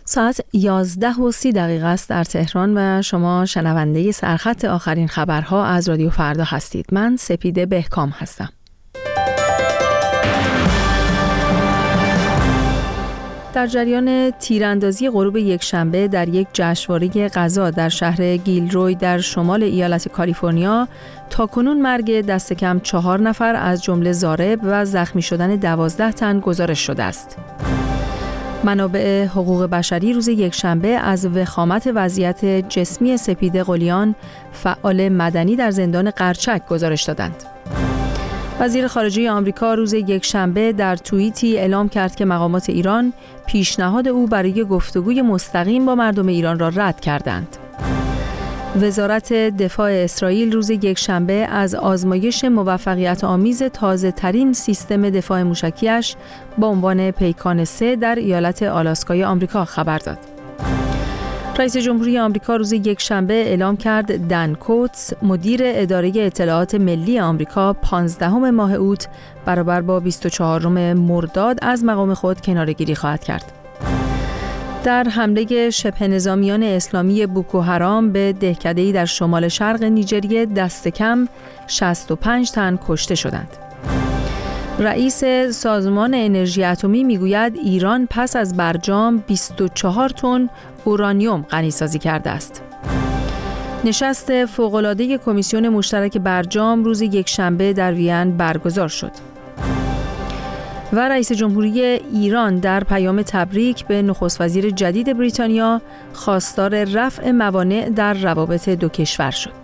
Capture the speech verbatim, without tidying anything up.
ساعت یازده و سی دقیقه است در تهران و شما شنونده سرخط آخرین خبرها از رادیو فردا هستید. من سپیده بهکام هستم. در جریان تیراندازی غروب یکشنبه در یک جشنواره غذا در شهر گیلروی در شمال ایالت کالیفرنیا، تاکنون مرگ دست کم چهار نفر از جمله ضارب و زخمی شدن دوازده تن گزارش شده است. منابع حقوق بشری روز یکشنبه از وخامت وضعیت جسمی سپیده قلیان، فعال مدنی در زندان قرچک، گزارش دادند. وزیر خارجه آمریکا روز یکشنبه در توییتی اعلام کرد که مقامات ایران پیشنهاد او برای گفتگوی مستقیم با مردم ایران را رد کردند. وزارت دفاع اسرائیل روز یکشنبه از آزمایش موفقیت آمیز تازه ترین سیستم دفاع موشکیش با عنوان پیکان سه در ایالت آلاسکای آمریکا خبر داد. رئیس جمهوری آمریکا روز یکشنبه اعلام کرد دن کوتس، مدیر اداره اطلاعات ملی آمریکا، پانزدهم ماه اوت برابر با بیست و چهارم مرداد از مقام خود کناره‌گیری خواهد کرد. در حمله شبه نظامیان اسلامی بوکو حرام به دهکده‌ای در شمال شرق نیجریه دست کم شصت و پنج تن کشته شدند. رئیس سازمان انرژی اتمی میگوید ایران پس از برجام بیست و چهار تن اورانیوم غنی‌سازی کرده است. نشست فوق‌العاده کمیسیون مشترک برجام روز یکشنبه در وین برگزار شد. و رئیس جمهوری ایران در پیام تبریک به نخست وزیر جدید بریتانیا خواستار رفع موانع در روابط دو کشور شد.